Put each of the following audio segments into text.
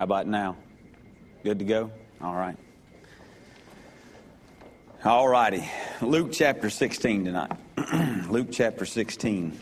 about now? Good to go? All right. All righty. Luke chapter 16 tonight. Luke chapter 16.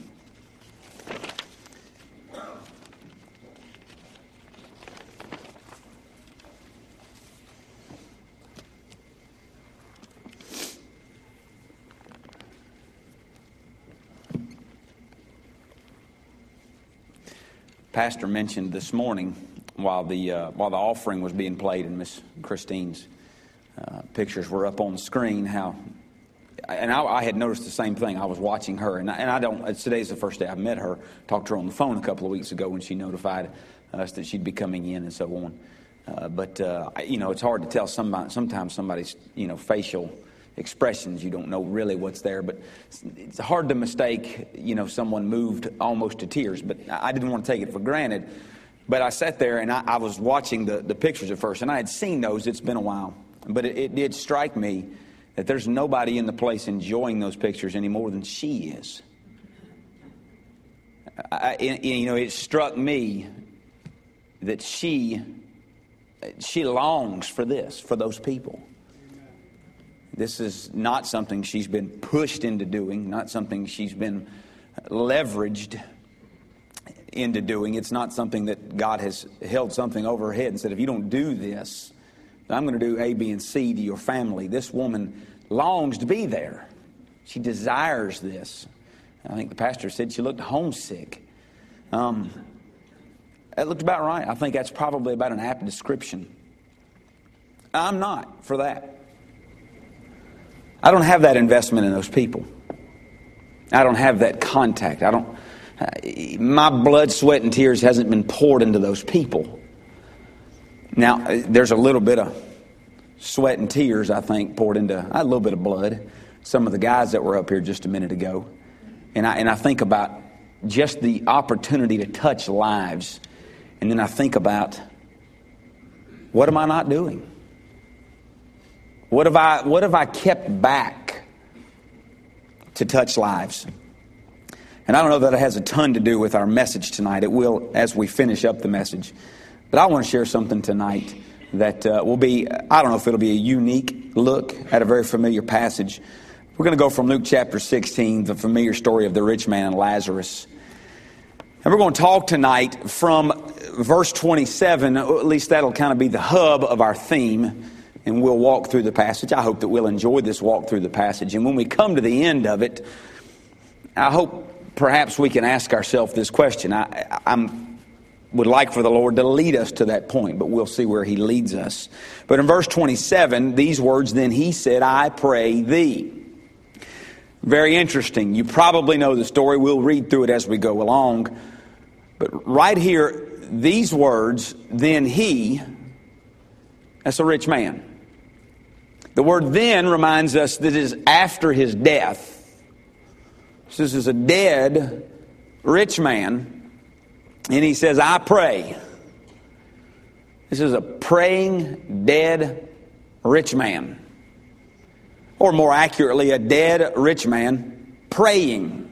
Pastor mentioned this morning while the offering was being played and Miss Christine's pictures were up on the screen, I had noticed the same thing. I was watching her, and I don't. Today's the first day I've met her. Talked to her on the phone a couple of weeks ago when she notified us that she'd be coming in and so on. But it's hard to tell sometimes somebody's facial expressions. You don't know really what's there, but it's hard to mistake someone moved almost to tears. But I didn't want to take it for granted. But I sat there and I was watching the pictures at first, and I had seen those. It's been a while, but it did strike me that there's nobody in the place enjoying those pictures any more than she is. It struck me that she longs for this, for those people. This is not something she's been pushed into doing, not something she's been leveraged into doing. It's not something that God has held something over her head and said, if you don't do this, I'm going to do A, B, and C to your family. This woman longs to be there. She desires this. I think the pastor said she looked homesick. That looked about right. I think that's probably about an apt description. I'm not for that. I don't have that investment in those people. I don't have that contact. My blood, sweat, and tears hasn't been poured into those people. Now, there's a little bit of sweat and tears, I think, poured into a little bit of blood. Some of the guys that were up here just a minute ago. And I think about just the opportunity to touch lives. And then I think about, what am I not doing? What have I kept back to touch lives? And I don't know that it has a ton to do with our message tonight. It will as we finish up the message. But I want to share something tonight that will be, I don't know if it'll be a unique look at a very familiar passage. We're going to go from Luke chapter 16, the familiar story of the rich man and Lazarus. And we're going to talk tonight from verse 27, at least that'll kind of be the hub of our theme. And we'll walk through the passage. I hope that we'll enjoy this walk through the passage. And when we come to the end of it, I hope perhaps we can ask ourselves this question. I would like for the Lord to lead us to that point, but we'll see where He leads us. But in verse 27, these words, then He said, I pray thee. Very interesting. You probably know the story. We'll read through it as we go along. But right here, these words, then He, that's a rich man. The word then reminds us that it is after his death. So this is a dead rich man. And he says, I pray. This is a praying, dead rich man. Or more accurately, a dead rich man praying.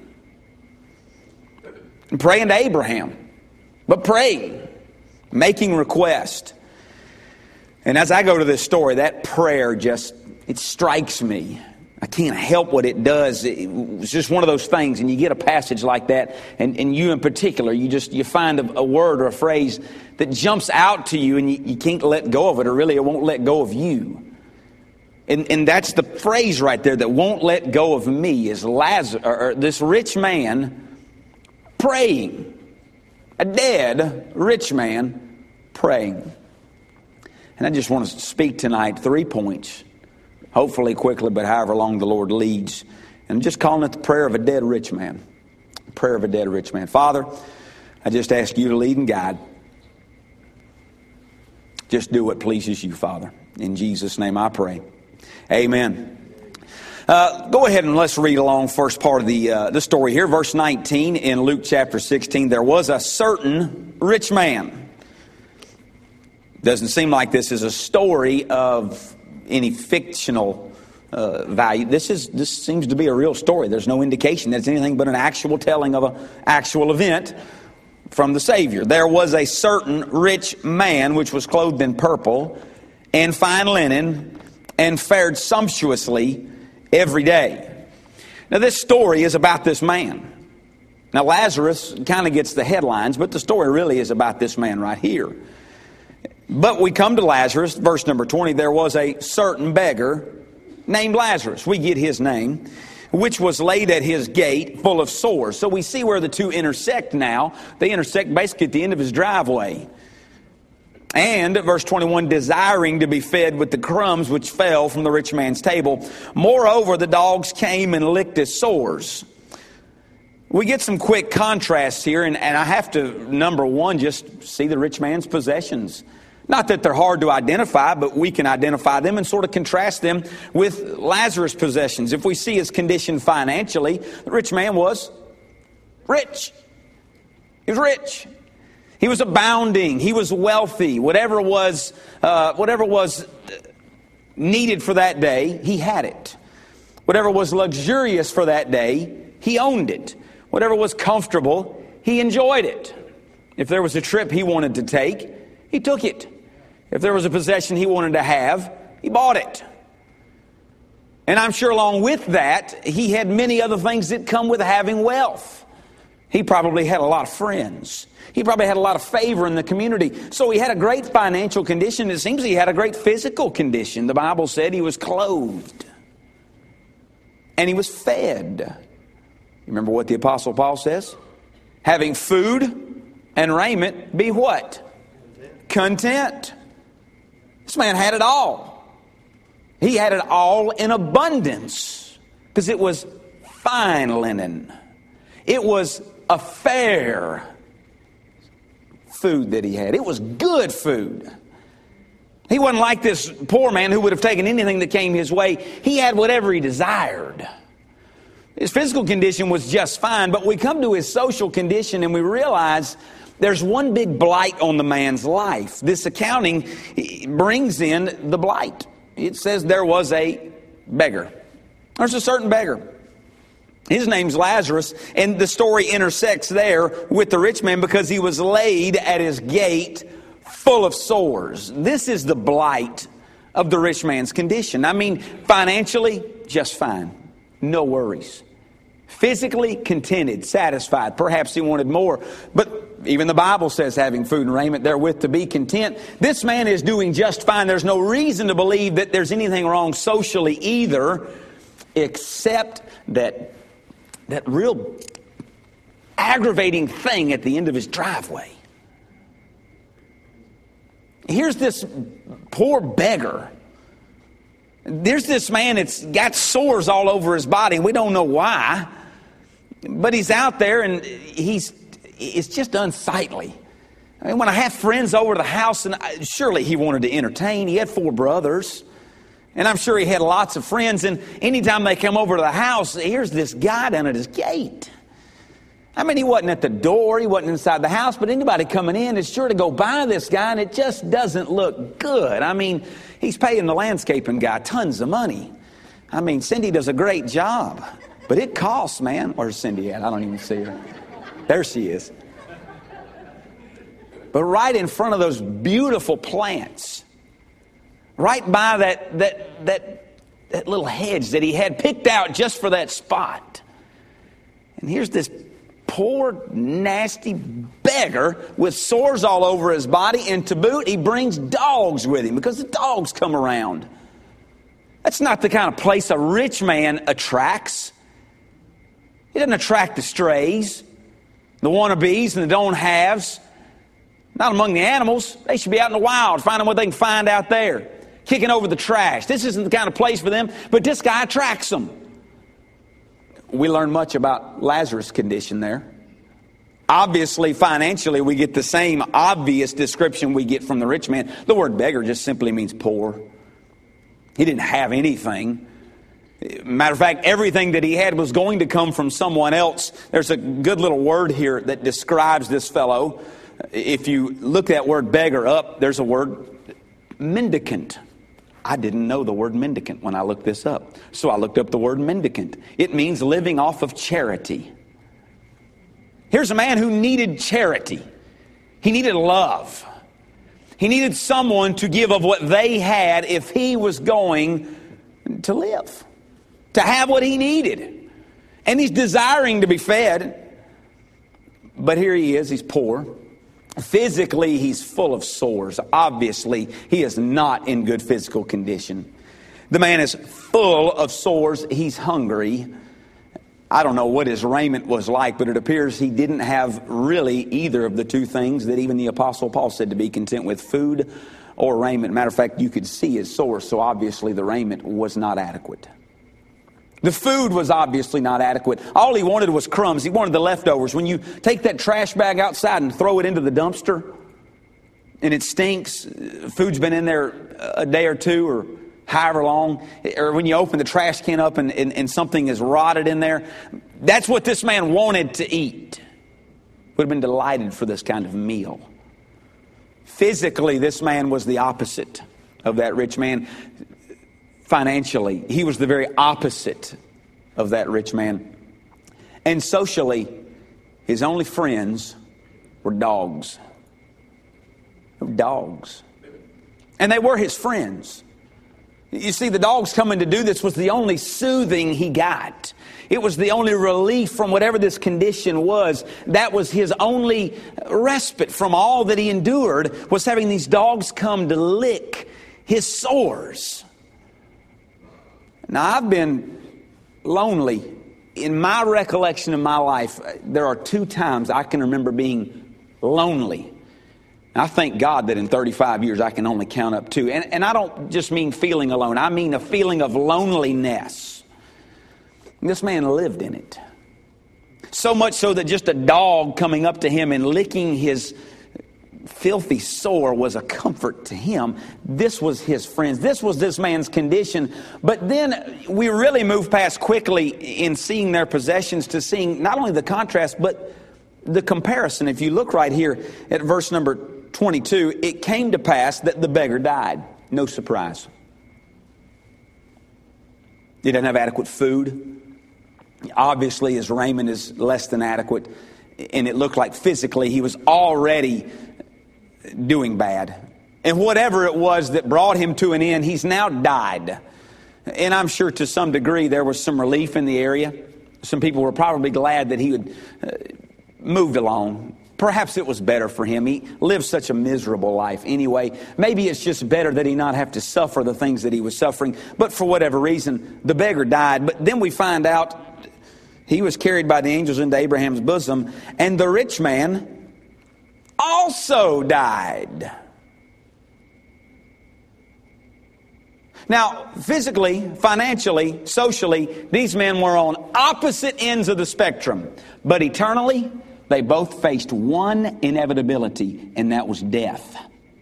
And praying to Abraham. But praying. Making request. And as I go to this story, that prayer it strikes me. I can't help what it does. It's just one of those things, and you get a passage like that, and you in particular, you find a word or a phrase that jumps out to you, and you can't let go of it, or really it won't let go of you. And that's the phrase right there that won't let go of me, is Lazarus, or this rich man praying. A dead rich man praying. And I just want to speak tonight 3 points, hopefully quickly, but however long the Lord leads. And I'm just calling it the prayer of a dead rich man. The prayer of a dead rich man. Father, I just ask you to lead and guide. Just do what pleases you, Father. In Jesus' name I pray. Amen. Go ahead and let's read along first part of the story here. Verse 19 in Luke chapter 16. There was a certain rich man. Doesn't seem like this is a story of any fictional value. This seems to be a real story. There's no indication that it's anything but an actual telling of an actual event from the Savior. There was a certain rich man which was clothed in purple and fine linen and fared sumptuously every day. Now this story is about this man. Now Lazarus kind of gets the headlines, but the story really is about this man right here. But we come to Lazarus, verse number 20. There was a certain beggar named Lazarus. We get his name, which was laid at his gate full of sores. So we see where the two intersect now. They intersect basically at the end of his driveway. And, verse 21, desiring to be fed with the crumbs which fell from the rich man's table. Moreover, the dogs came and licked his sores. We get some quick contrasts here, and I have to, number one, just see the rich man's possessions. Not that they're hard to identify, but we can identify them and sort of contrast them with Lazarus' possessions. If we see his condition financially, the rich man was rich. He was rich. He was abounding. He was wealthy. Whatever was needed for that day, he had it. Whatever was luxurious for that day, he owned it. Whatever was comfortable, he enjoyed it. If there was a trip he wanted to take, he took it. If there was a possession he wanted to have, he bought it. And I'm sure along with that, he had many other things that come with having wealth. He probably had a lot of friends. He probably had a lot of favor in the community. So he had a great financial condition. It seems he had a great physical condition. The Bible said he was clothed. And he was fed. You remember what the Apostle Paul says? Having food and raiment, be what? Content. This man had it all. He had it all in abundance. Because it was fine linen. It was a fair food that he had. It was good food. He wasn't like this poor man who would have taken anything that came his way. He had whatever he desired. His physical condition was just fine, but we come to his social condition and we realize there's one big blight on the man's life. This accounting brings in the blight. It says there was a beggar. There's a certain beggar. His name's Lazarus, and the story intersects there with the rich man because he was laid at his gate full of sores. This is the blight of the rich man's condition. I mean, financially, just fine. No worries. Physically contented, satisfied. Perhaps he wanted more. But even the Bible says having food and raiment therewith to be content. This man is doing just fine. There's no reason to believe that there's anything wrong socially either, except that real aggravating thing at the end of his driveway. Here's this poor beggar. There's this man that's got sores all over his body. We don't know why. But he's out there and it's just unsightly. I mean, when I have friends over to the house, and surely he wanted to entertain. He had 4 brothers. And I'm sure he had lots of friends. And anytime they come over to the house, here's this guy down at his gate. I mean, he wasn't at the door. He wasn't inside the house. But anybody coming in is sure to go by this guy. And it just doesn't look good. I mean, he's paying the landscaping guy tons of money. I mean, Cindy does a great job. But it costs, man. Where's Cindy at? I don't even see her. There she is. But right in front of those beautiful plants, right by that little hedge that he had picked out just for that spot. And here's this poor, nasty beggar with sores all over his body. And to boot, he brings dogs with him because the dogs come around. That's not the kind of place a rich man attracts. He doesn't attract the strays, the wannabes, and the don't-haves. Not among the animals. They should be out in the wild, finding what they can find out there. Kicking over the trash. This isn't the kind of place for them, but this guy attracts them. We learn much about Lazarus' condition there. Obviously, financially, we get the same obvious description we get from the rich man. The word beggar just simply means poor. He didn't have anything. Matter of fact, everything that he had was going to come from someone else. There's a good little word here that describes this fellow. If you look that word beggar up, there's a word mendicant. I didn't know the word mendicant when I looked this up. So I looked up the word mendicant. It means living off of charity. Here's a man who needed charity. He needed love. He needed someone to give of what they had if he was going to live, to have what he needed. And he's desiring to be fed. But here he is, he's poor. Physically, he's full of sores. Obviously, he is not in good physical condition. The man is full of sores. He's hungry. I don't know what his raiment was like, but it appears he didn't have really either of the two things that even the Apostle Paul said to be content with, food or raiment. Matter of fact, you could see his sores, so obviously the raiment was not adequate. The food was obviously not adequate. All he wanted was crumbs. He wanted the leftovers. When you take that trash bag outside and throw it into the dumpster, and it stinks, food's been in there a day or two or however long, or when you open the trash can up and something is rotted in there, that's what this man wanted to eat. Would have been delighted for this kind of meal. Physically, this man was the opposite of that rich man. Financially, he was the very opposite of that rich man. And socially, his only friends were dogs. Dogs. And they were his friends. You see, the dogs coming to do this was the only soothing he got. It was the only relief from whatever this condition was. That was his only respite from all that he endured, was having these dogs come to lick his sores. Now, I've been lonely. In my recollection of my life, there are 2 times I can remember being lonely. I thank God that in 35 years I can only count up 2. And I don't just mean feeling alone. I mean a feeling of loneliness. This man lived in it. So much so that just a dog coming up to him and licking his filthy sore was a comfort to him. This was his friends. This was this man's condition. But then we really move past quickly in seeing their possessions to seeing not only the contrast, but the comparison. If you look right here at verse number 22, it came to pass that the beggar died. No surprise. He doesn't have adequate food. Obviously, his raiment is less than adequate. And it looked like physically he was already doing bad. And whatever it was that brought him to an end, he's now died. And I'm sure to some degree there was some relief in the area. Some people were probably glad that he had moved along. Perhaps it was better for him. He lived such a miserable life anyway. Maybe it's just better that he not have to suffer the things that he was suffering. But for whatever reason, the beggar died. But then we find out he was carried by the angels into Abraham's bosom. And the rich man also died. Now, physically, financially, socially, these men were on opposite ends of the spectrum. But eternally, they both faced one inevitability, and that was death.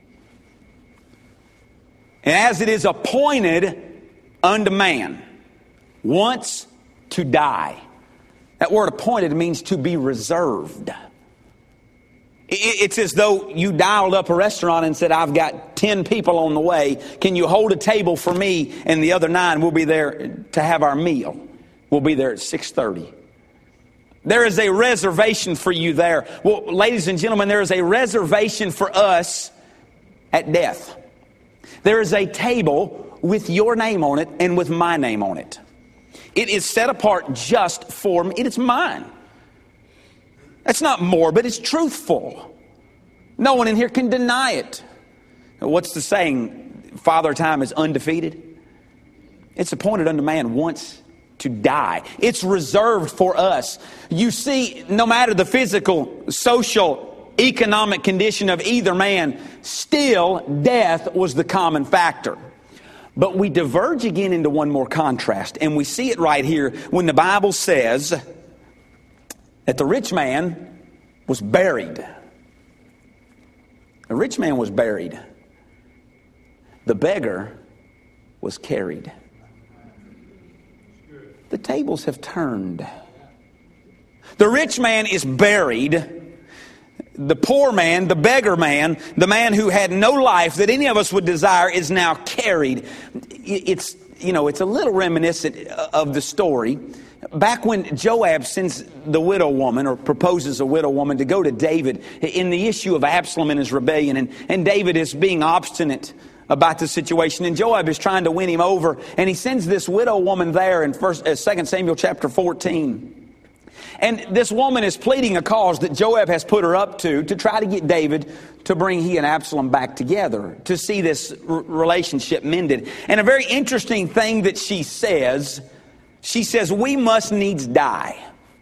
And as it is appointed unto man once to die. That word appointed means to be reserved. It's as though you dialed up a restaurant and said, I've got 10 people on the way. Can you hold a table for me and the other 9? We'll be there to have our meal. We'll be there at 6:30. There is a reservation for you there. Well, ladies and gentlemen, there is a reservation for us at death. There is a table with your name on it and with my name on it. It is set apart just for me. It is mine. That's not morbid, it's truthful. No one in here can deny it. What's the saying? Father Time is undefeated. It's appointed unto man once to die. It's reserved for us. You see, no matter the physical, social, economic condition of either man, still death was the common factor. But we diverge again into one more contrast, and we see it right here when the Bible says that the rich man was buried. The rich man was buried. The beggar was carried. The tables have turned. The rich man is buried. The poor man, the beggar man, the man who had no life that any of us would desire is now carried. It's it's a little reminiscent of the story. Back when Joab sends the widow woman, or proposes a widow woman, to go to David in the issue of Absalom and his rebellion, and David is being obstinate about the situation, and Joab is trying to win him over, and he sends this widow woman there in 2 Samuel chapter 14. And this woman is pleading a cause that Joab has put her up to try to get David to bring he and Absalom back together, to see this relationship mended. And a very interesting thing that she says, we must needs die,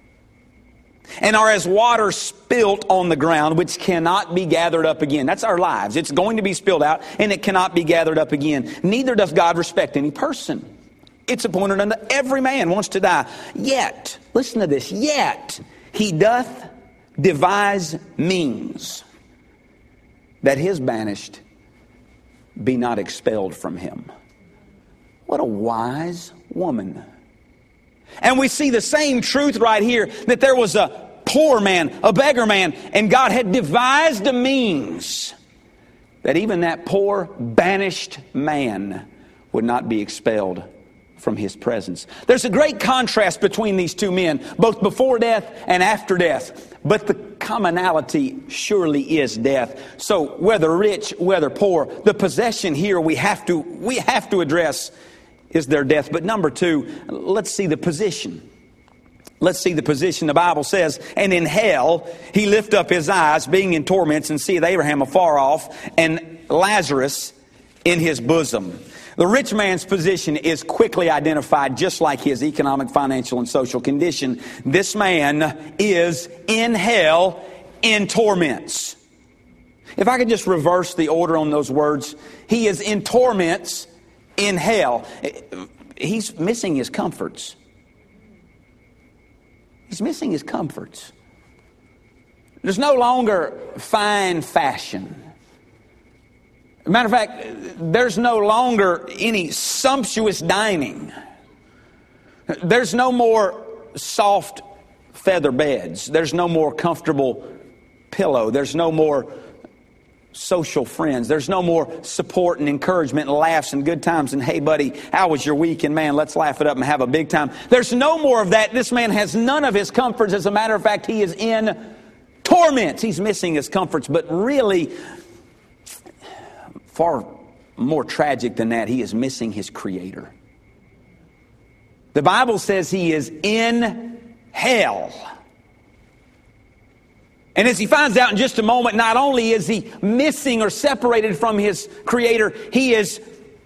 and are as water spilt on the ground, which cannot be gathered up again. That's our lives. It's going to be spilled out, and it cannot be gathered up again. Neither doth God respect any person. It's appointed unto every man wants to die. Yet, listen to this, yet he doth devise means that his banished be not expelled from him. What a wise woman. And we see the same truth right here, that there was a poor man, a beggar man, and God had devised a means that even that poor, banished man would not be expelled from his presence. There's a great contrast between these two men, both before death and after death. But the commonality surely is death. So whether rich, whether poor, the possession here we have to address is their death. But number two, let's see the position. Let's see the position. The Bible says, and in hell he lift up his eyes, being in torments, and seeth Abraham afar off, and Lazarus in his bosom. The rich man's position is quickly identified, just like his economic, financial, and social condition. This man is in hell in torments. If I could just reverse the order on those words. He is in torments in hell. He's missing his comforts. He's missing his comforts. There's no longer fine fashion. Matter of fact, there's no longer any sumptuous dining. There's no more soft feather beds. There's no more comfortable pillow. There's no more social friends. There's no more support and encouragement and laughs and good times and, hey buddy, how was your week? And man, let's laugh it up and have a big time. There's no more of that. This man has none of his comforts. As a matter of fact, he is in torments. He's missing his comforts. But really, far more tragic than that, he is missing his Creator. The Bible says he is in hell. And as he finds out in just a moment, not only is he missing or separated from his Creator, he is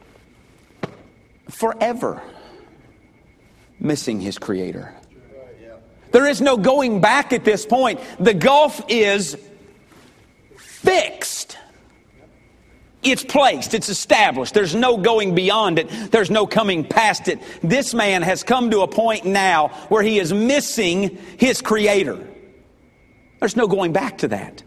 forever missing his Creator. There is no going back at this point. The gulf is fixed. It's placed. It's established. There's no going beyond it. There's no coming past it. This man has come to a point now where he is missing his Creator. There's no going back to that.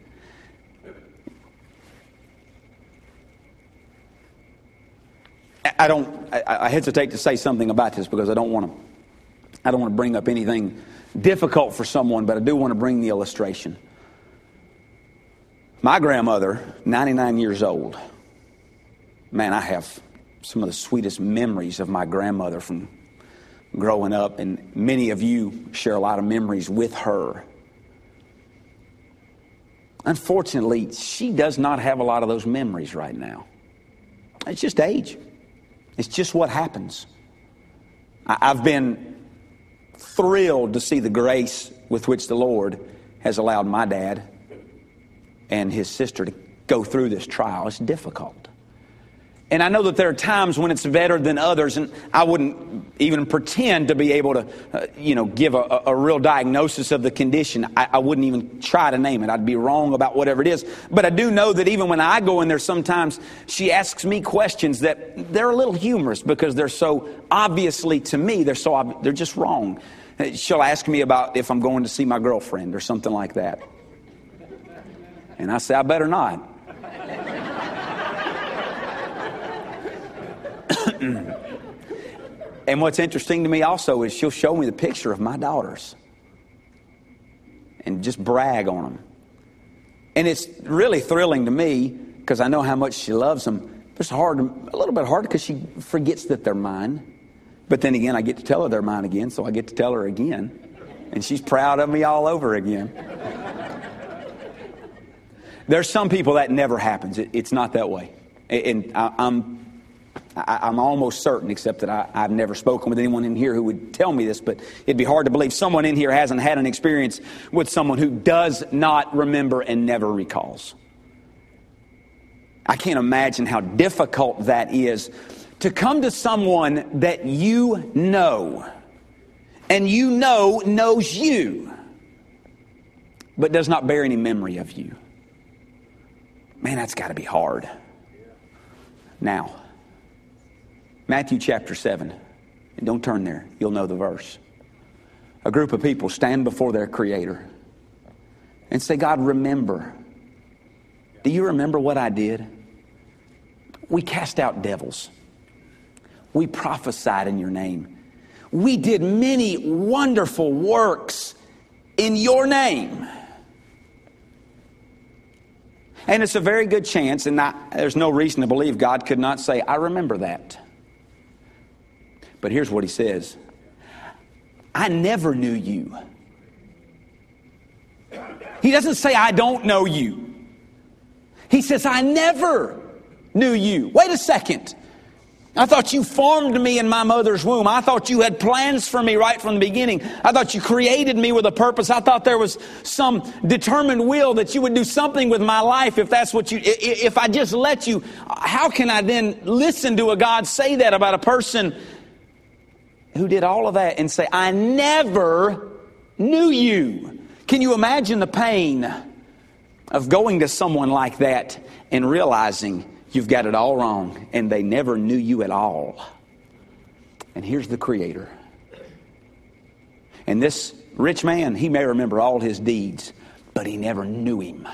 I hesitate to say something about this because I don't want to bring up anything difficult for someone, but I do want to bring the illustration. My grandmother, 99 years old. Man, I have some of the sweetest memories of my grandmother from growing up, and many of you share a lot of memories with her. Unfortunately, she does not have a lot of those memories right now. It's just age. It's just what happens. I've been thrilled to see the grace with which the Lord has allowed my dad and his sister to go through this trial. It's difficult. And I know that there are times when it's better than others, and I wouldn't even pretend to be able to, give a real diagnosis of the condition. I wouldn't even try to name it. I'd be wrong about whatever it is. But I do know that even when I go in there sometimes, she asks me questions that they're a little humorous because they're so obviously, to me, they're just wrong. She'll ask me about if I'm going to see my girlfriend or something like that. And I say, I better not. And what's interesting to me also is she'll show me the picture of my daughters and just brag on them. And it's really thrilling to me because I know how much she loves them. It's a little bit hard because she forgets that they're mine. But then again, I get to tell her they're mine again, so I get to tell her again. And she's proud of me all over again. There's some people that never happens. It's not that way. And I'm almost certain, except that I've never spoken with anyone in here who would tell me this, but it'd be hard to believe someone in here hasn't had an experience with someone who does not remember and never recalls. I can't imagine how difficult that is to come to someone that you know, and you know knows you, but does not bear any memory of you. Man, that's got to be hard. Now, Matthew chapter 7. And don't turn there. You'll know the verse. A group of people stand before their Creator and say, God, remember. Do you remember what I did? We cast out devils. We prophesied in your name. We did many wonderful works in your name. And it's a very good chance, and there's no reason to believe God could not say, I remember that. But here's what he says. I never knew you. He doesn't say, I don't know you. He says, I never knew you. Wait a second. I thought you formed me in my mother's womb. I thought you had plans for me right from the beginning. I thought you created me with a purpose. I thought there was some determined will that you would do something with my life if that's what if I just let you. How can I then listen to a God say that about a person who did all of that and say, I never knew you? Can you imagine the pain of going to someone like that and realizing you've got it all wrong, and they never knew you at all? And here's the Creator. And this rich man, he may remember all his deeds, but he never knew him.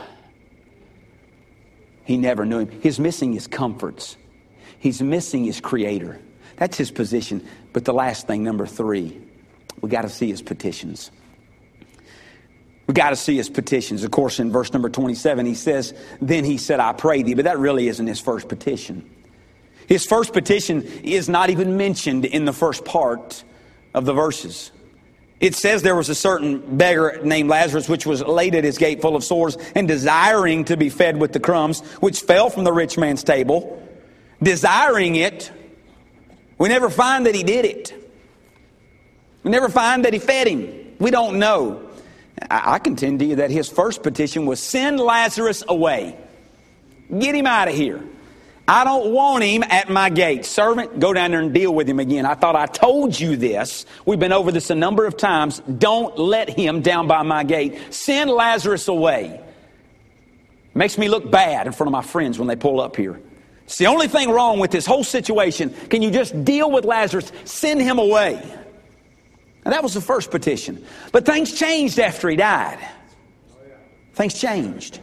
He never knew him. He's missing his comforts. He's missing his Creator. That's his position. But the last thing, number 3, we got to see his petitions. We got to see his petitions. Of course, in verse number 27, he says, then he said, I pray thee. But that really isn't his first petition. His first petition is not even mentioned in the first part of the verses. It says there was a certain beggar named Lazarus, which was laid at his gate full of sores and desiring to be fed with the crumbs, which fell from the rich man's table. Desiring it. We never find that he did it. We never find that he fed him. We don't know. I contend to you that his first petition was send Lazarus away. Get him out of here. I don't want him at my gate. Servant, go down there and deal with him again. I thought I told you this. We've been over this a number of times. Don't let him down by my gate. Send Lazarus away. Makes me look bad in front of my friends when they pull up here. It's the only thing wrong with this whole situation. Can you just deal with Lazarus? Send him away. Now, that was the first petition. But things changed after he died. Things changed.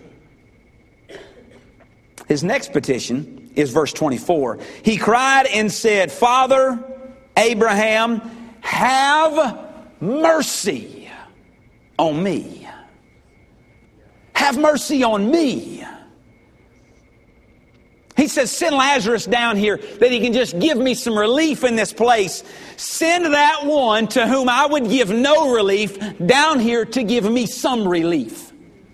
His next petition is verse 24. He cried and said, Father Abraham, have mercy on me. Have mercy on me. He says, send Lazarus down here that he can just give me some relief in this place. Send that one to whom I would give no relief down here to give me some relief.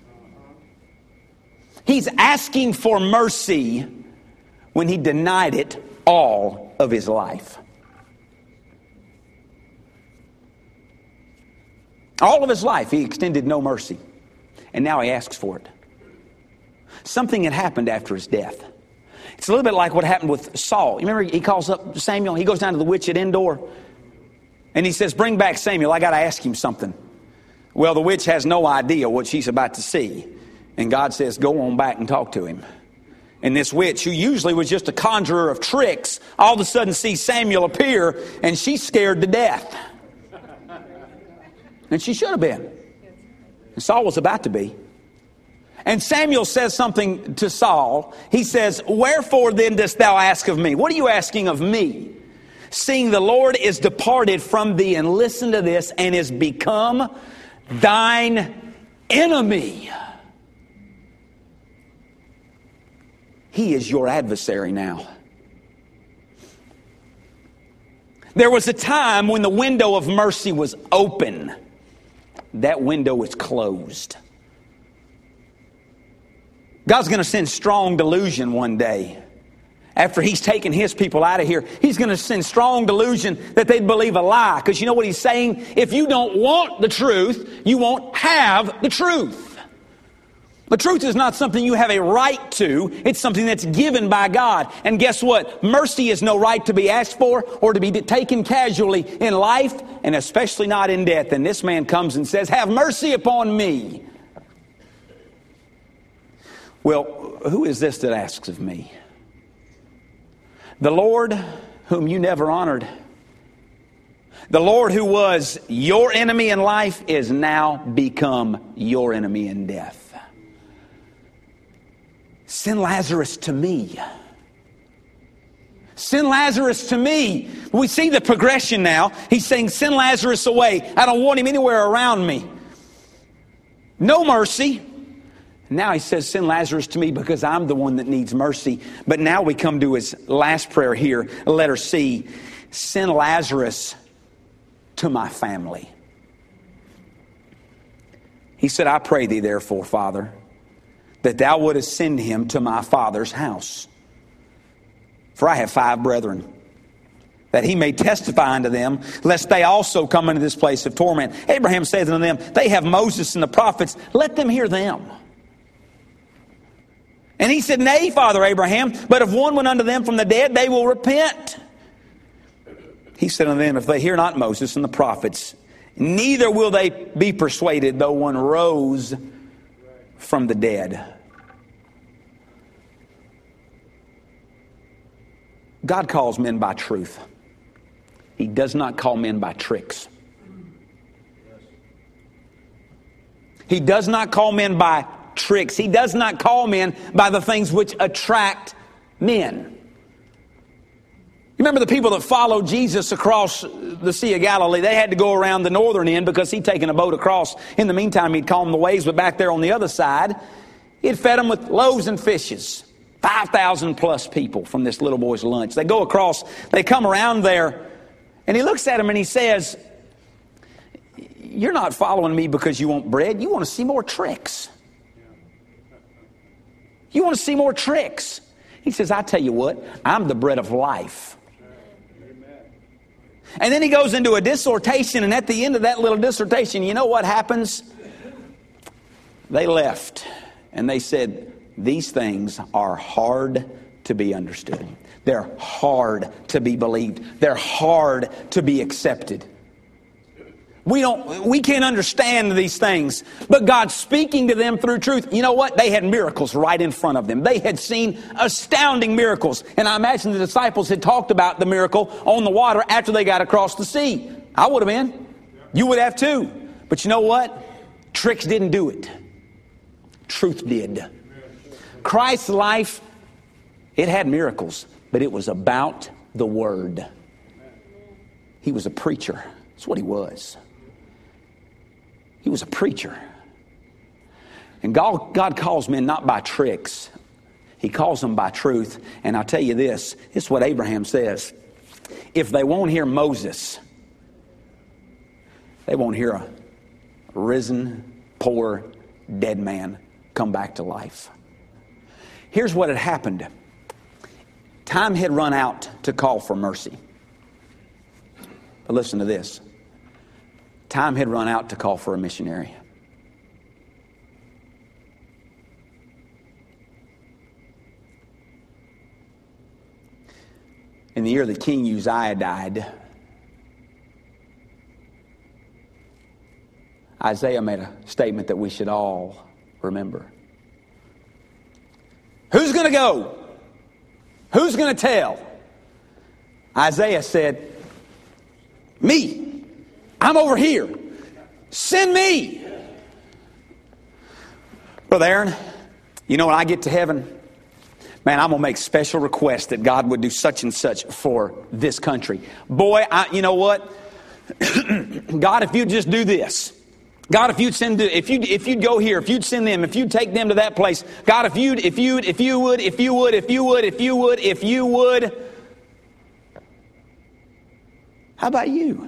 He's asking for mercy when he denied it all of his life. All of his life he extended no mercy. And now he asks for it. Something had happened after his death. It's a little bit like what happened with Saul. You remember he calls up Samuel. He goes down to the witch at Endor. And he says, bring back Samuel. I got to ask him something. Well, the witch has no idea what she's about to see. And God says, go on back and talk to him. And this witch, who usually was just a conjurer of tricks, all of a sudden sees Samuel appear. And she's scared to death. And she should have been. And Saul was about to be. And Samuel says something to Saul. He says, wherefore then dost thou ask of me? What are you asking of me? Seeing the Lord is departed from thee, and listen to this, and is become thine enemy. He is your adversary now. There was a time when the window of mercy was open. That window is closed. God's going to send strong delusion one day. After He's taken His people out of here, He's going to send strong delusion that they'd believe a lie. Because you know what He's saying? If you don't want the truth, you won't have the truth. The truth is not something you have a right to. It's something that's given by God. And guess what? Mercy is no right to be asked for or to be taken casually in life, and especially not in death. And this man comes and says, "Have mercy upon me." Well, who is this that asks of me? The Lord whom you never honored. The Lord who was your enemy in life is now become your enemy in death. Send Lazarus to me. Send Lazarus to me. We see the progression now. He's saying, send Lazarus away. I don't want him anywhere around me. No mercy. Now he says, send Lazarus to me because I'm the one that needs mercy. But now we come to his last prayer here, letter C. Send Lazarus to my family. He said, I pray thee therefore, Father, that thou wouldest send him to my father's house. For I have 5 brethren, that he may testify unto them, lest they also come into this place of torment. Abraham saith unto them, they have Moses and the prophets, let them hear them. And he said, Nay, Father Abraham, but if one went unto them from the dead, they will repent. He said unto them, if they hear not Moses and the prophets, neither will they be persuaded, though one rose from the dead. God calls men by truth. He does not call men by tricks. He does not call men by tricks. He does not call men by the things which attract men. You remember the people that followed Jesus across the Sea of Galilee? They had to go around the northern end because he'd taken a boat across. In the meantime, he'd calmed the waves, but back there on the other side, he'd fed them with loaves and fishes. 5,000 plus people from this little boy's lunch. They go across, they come around there, and he looks at them and he says, you're not following me because you want bread. You want to see more tricks. You want to see more tricks. He says, I tell you what, I'm the bread of life. And then he goes into a dissertation, and at the end of that little dissertation, you know what happens? They left, and they said, these things are hard to be understood. They're hard to be believed. They're hard to be accepted. We can't understand these things, but God's speaking to them through truth. You know what? They had miracles right in front of them. They had seen astounding miracles. And I imagine the disciples had talked about the miracle on the water after they got across the sea. I would have been. You would have too. But you know what? Tricks didn't do it. Truth did. Christ's life, it had miracles, but it was about the Word. He was a preacher. That's what he was. He was a preacher. And God calls men not by tricks. He calls them by truth. And I'll tell you this is what Abraham says. If they won't hear Moses, they won't hear a risen, poor, dead man come back to life. Here's what had happened. Time had run out to call for mercy. But listen to this. Time had run out to call for a missionary. In the year that King Uzziah died, Isaiah made a statement that we should all remember. Who's going to go? Who's going to tell? Isaiah said, me. I'm over here. Send me. Brother Aaron, you know when I get to heaven, man, I'm going to make special requests that God would do such and such for this country. Boy, you know what? God, if you'd just do this. God, if you'd go here, if you'd send them, if you'd take them to that place. God, if you would. How about you?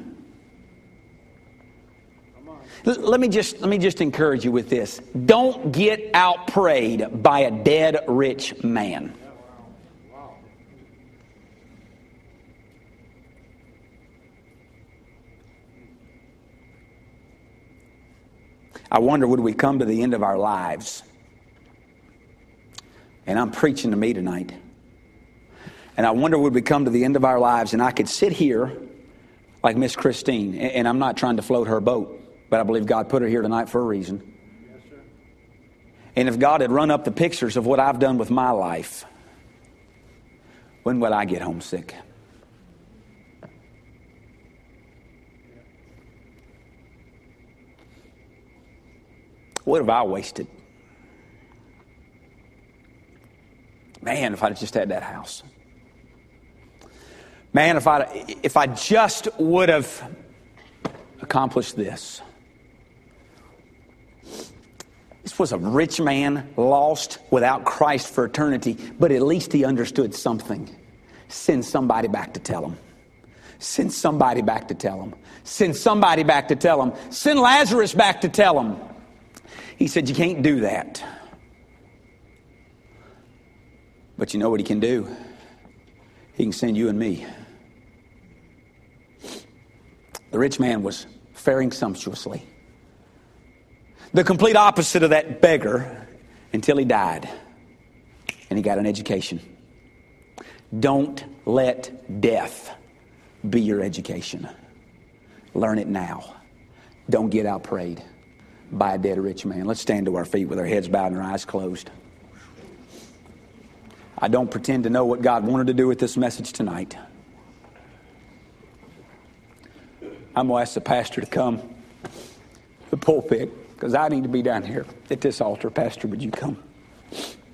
Let me just encourage you with this. Don't get outprayed by a dead rich man. I wonder, would we come to the end of our lives? And I'm preaching to me tonight. And I wonder, would we come to the end of our lives and I could sit here like Miss Christine, and I'm not trying to float her boat, but I believe God put her here tonight for a reason. Yes, sir. And if God had run up the pictures of what I've done with my life, when would I get homesick? What have I wasted? Man, if I just had that house. Man, if I just would have accomplished this. This was a rich man, lost without Christ for eternity, but at least he understood something. Send somebody back to tell him. Send somebody back to tell him. Send somebody back to tell him. Send Lazarus back to tell him. He said, you can't do that. But you know what he can do? He can send you and me. The rich man was faring sumptuously. The complete opposite of that beggar until he died. And he got an education. Don't let death be your education. Learn it now. Don't get outprayed by a dead rich man. Let's stand to our feet with our heads bowed and our eyes closed. I don't pretend to know what God wanted to do with this message tonight. I'm going to ask the pastor to come to the pulpit because I need to be down here at this altar. Pastor, would you come?